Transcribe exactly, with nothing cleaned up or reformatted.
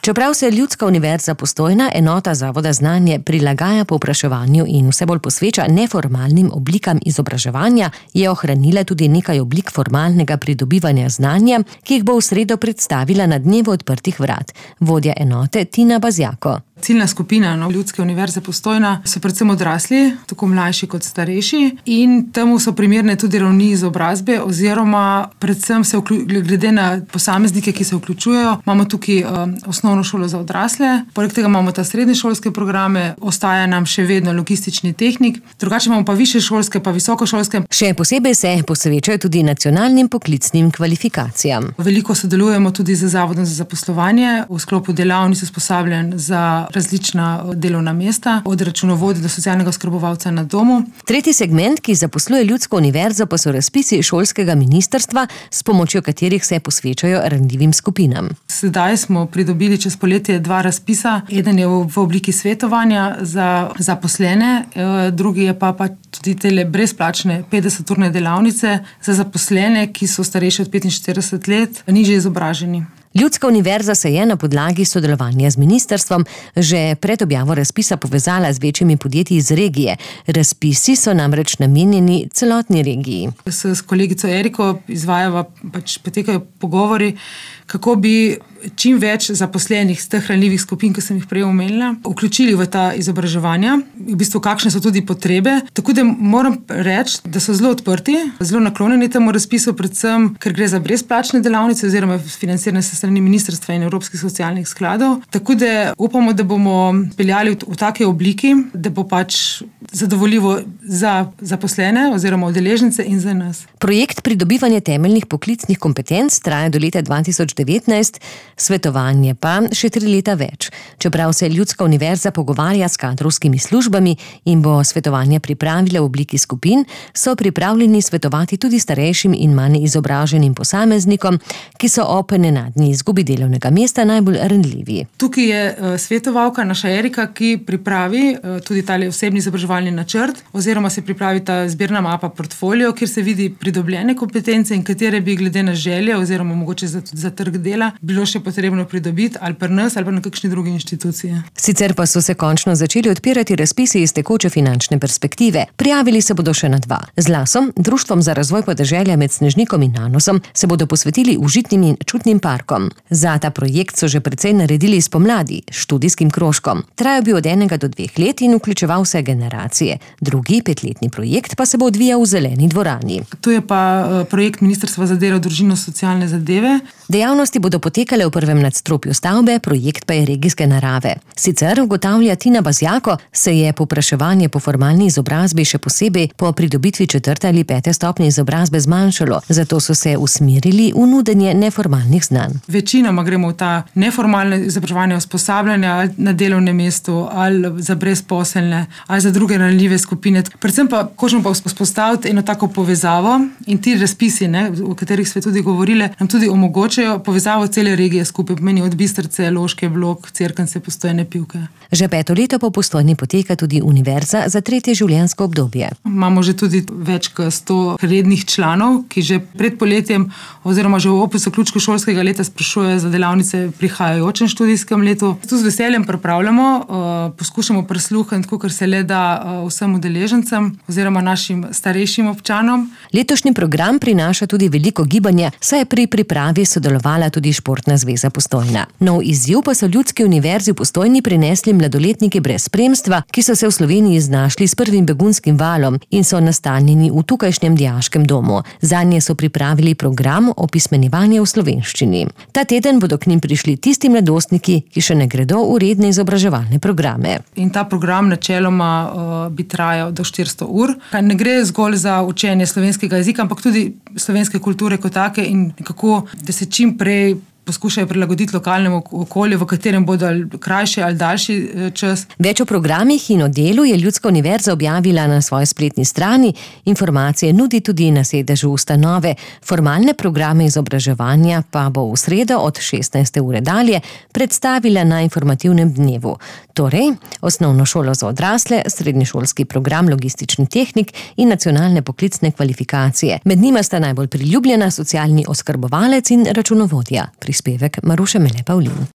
Čeprav se Ljudska univerza Postojna, enota Zavoda Znanje, prilagaja povpraševanju in vse bolj posveča neformalnim oblikam izobraževanja, je ohranila tudi nekaj oblik formalnega pridobivanja znanja, ki jih bo v sredo predstavila na dnevu odprtih vrat. Vodja enote Tina Bazjako. Ciljna skupina no, Ljudske univerze Postojna so predvsem odrasli, tako mlajši kot starejši, in temu so primerne tudi ravni izobrazbe oziroma predvsem se vklju, glede na posameznike, ki se vključujejo. Imamo tukaj um, osnovno šolo za odrasle, poleg tega imamo ta srednješolske programe, ostaja nam še vedno logistični tehnik, drugače imamo pa višješolske pa visokošolske. Še posebej se posvečajo tudi nacionalnim poklicnim kvalifikacijam. Veliko sodelujemo tudi z Zavodom za zaposlovanje v sklopu delavnic usposabljanj za različna delovna mesta, od računovodja do socialnega oskrbovalca na domu. Tretji segment, ki zaposluje Ljudsko univerzo, pa so razpisi šolskega ministrstva, s pomočjo katerih se posvečajo ranljivim skupinam. Sedaj smo pridobili čez poletje dva razpisa. Eden je v obliki svetovanja za zaposlene, drugi je pa, pa tudi tele brezplačne petdeseturne delavnice za zaposlene, ki so starejši od petinštirideset let, nižje izobraženi. Ljudska univerza se je na podlagi sodelovanja z ministrstvom že pred objavo razpisa povezala z večjimi podjetji iz regije. Razpisi so namreč namenjeni celotni regiji. S, s kolegico Eriko izvajava, pač potekajo pogovori, kako bi čim več zaposlenih z teh ranljivih skupin, ki sem jih prej omenila, vključili v ta izobraževanja, v bistvu kakšne so tudi potrebe. Tako da moram reči, da so zelo odprti, zelo naklonjeni temu razpisu, predvsem, ker gre za brezplačne delavnice oziroma financirane se strani ministrstva in Evropskih socialnih skladov. Tako da upamo, da bomo peljali v, v take obliki, da bo pač zadovoljivo za zaposlene oziroma udeležence in za nas. Projekt pridobivanja temeljnih poklicnih kompetenc traja do leta dva tisoč devetnajst, svetovanje pa še tri leta več. Čeprav se Ljudska univerza pogovarja s kadrovskimi službami in bo svetovanje pripravila v obliki skupin, so pripravljeni svetovati tudi starejšim in manj izobraženim posameznikom, ki so ob nenadni izgubi delovnega mesta najbolj ranljivi. Tukaj je uh, svetovalka naša Erika, ki pripravi uh, tudi tale osebni izobraževalni načrt oziroma se pripravi ta zbirna mapa portfolio, kjer se vidi pridobljene kompetence in katere bi glede na želje oziroma mogoče za, za trg dela bilo še potrebno pridobiti ali pri nas ali pa na kakšni drugi inštituciji. Sicer pa so se končno začeli odpirati razpisi iz tekoče finančne perspektive. Prijavili se bodo še na dva. Z Lasom, Društvom za razvoj podeželja med Snežnikom in Nanosom, se bodo posvetili užitnim in čutnim parkom. Za ta projekt so že precej naredili spomladi, študijskim krožkom. Trajal bi od enega do dveh let in vključeval vse generacije. Drugi, petletni projekt pa se bo odvijal v zeleni dvorani. To je pa projekt Ministrstva za delo, družino, socialne zadeve. Dejavnosti bodo potekale v prvem nadstropju stavbe, projekt pa je regijske narave. Sicer, ugotavlja Tina Bazjako, se je povpraševanje po formalni izobrazbi še posebej po pridobitvi četrte ali pete stopnje izobrazbe zmanjšalo, zato so se usmerili v nudenje neformalnih znanj. Večinoma gremo v ta neformalne izobraževanja, usposabljanja ali na delovnem mestu, ali za brezposelne, ali za druge ranljive skupine. Predvsem pa hočemo pa vzpostaviti eno tako povezavo in ti razpisi, ne, o katerih smo tudi govorili, nam tudi omogočajo povezavo cele regije skupaj, pomeni od Bistrice, Loške, Blok, Cerknice, Postojne, Pivke. Že peto leto po Postojni poteka tudi univerza za tretje življenjsko obdobje. Imamo že tudi več kot sto rednih članov, ki že pred poletjem oziroma že ob zaključku šolskega leta sprašujejo za delavnice prihajajočem študijskem letu. Tu z veseljem pripravljamo, poskušamo prisluhniti, kolikor se le da vsem udeležencem oziroma našim starejšim občanom. Letošnji program prinaša tudi veliko gibanja, saj je pri pripravi sodelovala tudi Športna zveza Postojna. Nov izziv pa so Ljudski univerzi v Postojni prinesli mladoletniki brez spremstva, ki so se v Sloveniji znašli s prvim begunskim valom in so nastanjeni v tukajšnjem dijaškem domu. Zanje so pripravili program opismenjevanja v slovenščini. Ta teden bodo k njim prišli tisti mladostniki, ki še ne gredo v redne izobraževalne programe. In ta program načeloma uh, bi trajal do štiristo ur. Ne gre zgolj za učenje slovenskega jezika, ampak tudi slovenske kulture kot take in kako, da se čim prej poskušajo prilagoditi lokalnemu okolju, v katerem bodo krajši ali daljši čas. Več o programih in o delu je Ljudska univerza objavila na svoji spletni strani. Informacije nudi tudi na sedežu ustanove. Formalne programe izobraževanja pa bo v sredo od šestnajste ure dalje predstavila na informativnem dnevu. Torej, osnovno šolo za odrasle, srednješolski program logistični tehnik in nacionalne poklicne kvalifikacije. Med njima sta najbolj priljubljena socialni oskrbovalec in računovodja. Prispevek Maruše Mele Pavlin.